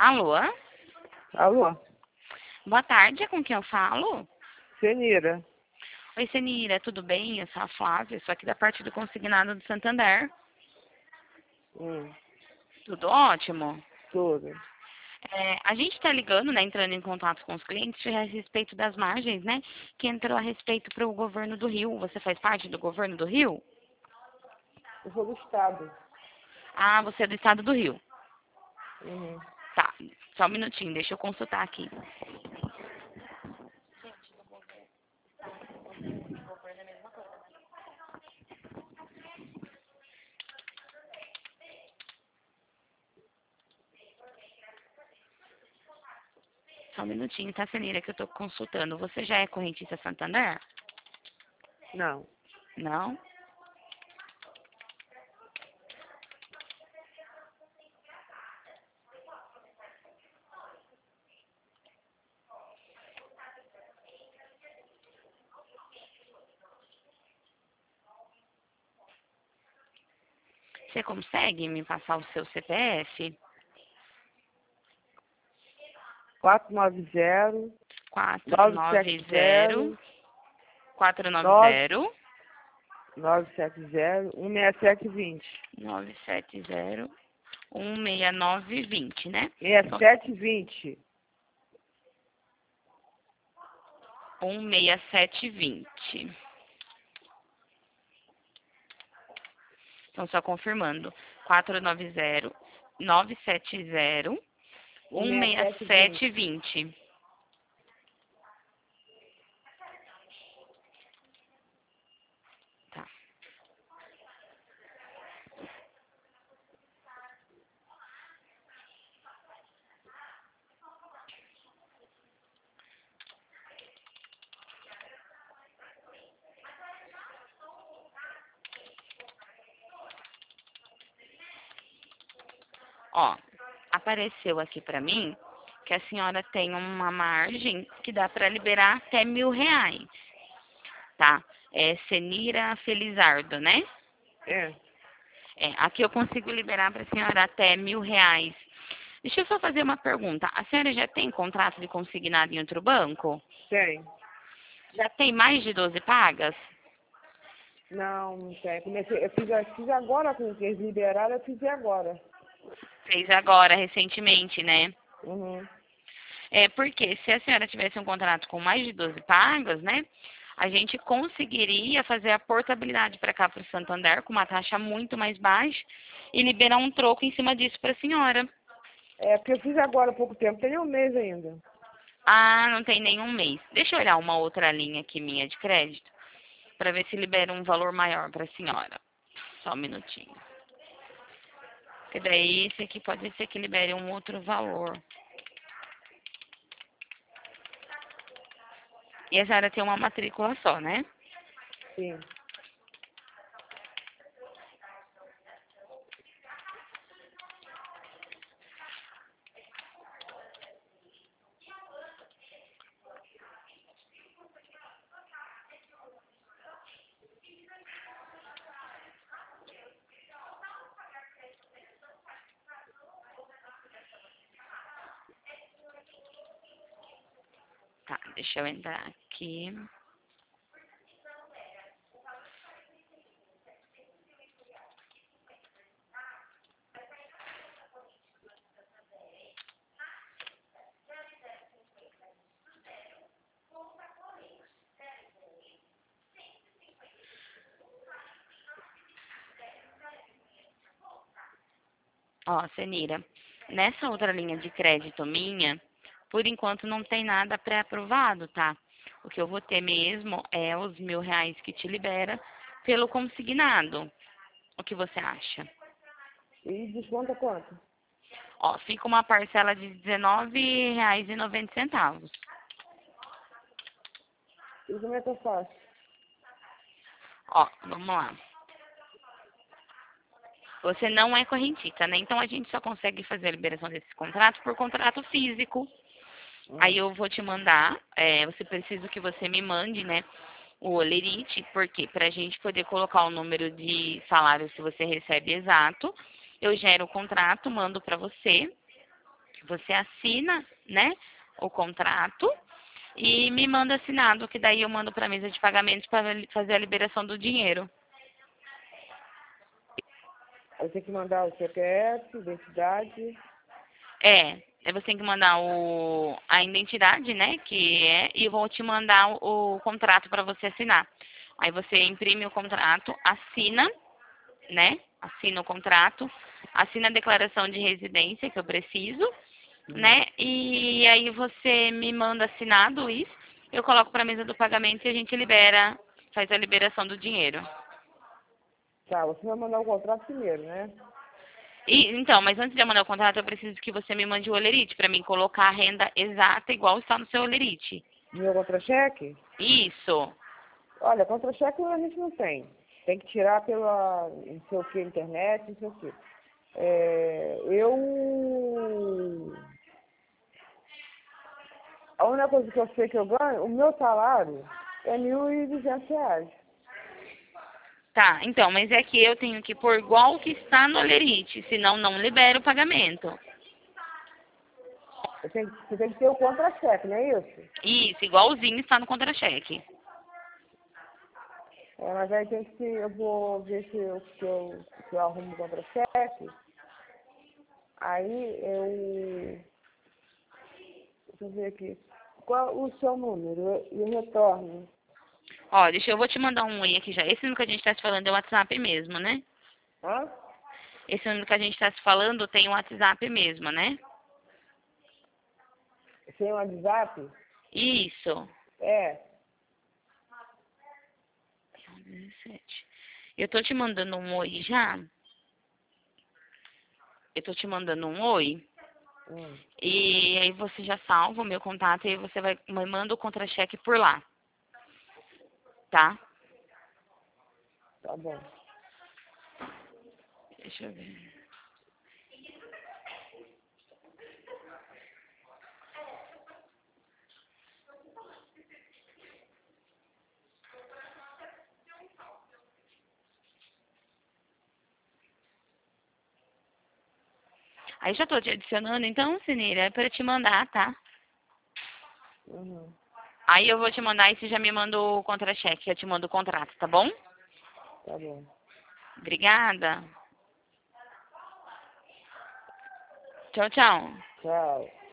Alô? Alô? Boa tarde, é com quem eu falo? Senira. Oi, Senira, tudo bem? Eu sou a Flávia, sou aqui da parte do Consignado do Santander. Tudo ótimo? Tudo. A gente está ligando, né, entrando em contato com os clientes a respeito das margens, né, que entrou a respeito para o governo do Rio. Você faz parte do governo do Rio? Eu sou do estado. Ah, você é do estado do Rio. Uhum. Tá, só um minutinho, deixa eu consultar aqui. Só um minutinho, tá, Senira, que eu estou consultando. Você já é correntista Santander? Não. Não? Você consegue me passar o seu CPF? 490 490 970 490 970 16720. 970 16920, né? 6720. 16720. Então, só confirmando. 490 970 16720. Tá. Ó, apareceu aqui pra mim que a senhora tem uma margem que dá para liberar até R$ 1.000, tá? É Senira Felizardo, né? É. Aqui eu consigo liberar para a senhora até R$ 1.000. Deixa eu só fazer uma pergunta. A senhora já tem contrato de consignado em outro banco? Tem. Já tem mais de 12 pagas? Não tem. Eu fiz agora com que eles liberaram, eu fiz agora. Fez agora, recentemente, né? Uhum. Porque se a senhora tivesse um contrato com mais de 12 pagas, né? A gente conseguiria fazer a portabilidade para cá para o Santander com uma taxa muito mais baixa e liberar um troco em cima disso para a senhora. É, porque eu fiz agora há pouco tempo, tem um mês ainda. Ah, não tem nenhum mês. Deixa eu olhar uma outra linha aqui minha de crédito para ver se libera um valor maior para a senhora. Só um minutinho. Porque daí esse aqui pode ser que libere um outro valor. E a senhora tem uma matrícula só, né? Sim. Tá, deixa eu entrar aqui. Ó, Senira, nessa outra linha de crédito minha, por enquanto não tem nada pré-aprovado, tá? O que eu vou ter mesmo é os R$ 1.000 que te libera pelo consignado. O que você acha? E desconta quanto? Ó, fica uma parcela de R$ 19,90. E como é que eu faço? Ó, vamos lá. Você não é correntista, né? Então a gente só consegue fazer a liberação desse contrato por contrato físico. Aí eu vou te mandar, você precisa que você me mande, né, o olerite, porque para a gente poder colocar o número de salários que você recebe exato, eu gero o contrato, mando para você, Você assina, né, o contrato e me manda assinado, que daí eu mando para a mesa de pagamentos para fazer a liberação do dinheiro. Aí tem que mandar o CPF, identidade. Aí você tem que mandar a identidade, né, e eu vou te mandar o contrato para você assinar. Aí você imprime o contrato, assina, né, assina o contrato, assina a declaração de residência que eu preciso, né, e aí você me manda assinado isso, eu coloco para a mesa do pagamento e a gente faz a liberação do dinheiro. Tá, você vai mandar o contrato primeiro, né? Então, mas antes de eu mandar o contrato, eu preciso que você me mande o olerite para mim colocar a renda exata igual está no seu olerite. Meu contra-cheque? Isso. Olha, contra-cheque a gente não tem. Tem que tirar pela, não sei o que, internet, não sei o que. A única coisa que eu sei que eu ganho, o meu salário é R$ 1.200. Tá, então, mas é que eu tenho que pôr igual que está no olerite, senão não libera o pagamento. Você tem que ter o contra-cheque, não é isso? Isso, igualzinho está no contra-cheque. Mas aí tem que, eu vou ver se eu arrumo o contra-cheque. Aí deixa eu ver aqui. Qual o seu número? E eu retorno. Ó, eu vou te mandar um oi aqui já. Esse número que a gente está se falando é o WhatsApp mesmo, né? Hã? Esse número que a gente está se falando tem o WhatsApp mesmo, né? Sem WhatsApp? Isso. É. 17. Eu tô te mandando um oi já. Eu tô te mandando um oi. E aí você já salva o meu contato e aí você me manda o contra-cheque por lá. Tá? Tá bom. Deixa eu ver. Aí já tô te adicionando, então, Cineira, é pra te mandar, tá? Uhum. Aí eu vou te mandar e você já me manda o contra-cheque, eu te mando o contrato, tá bom? Tá bom. Obrigada. Tchau, tchau. Tchau.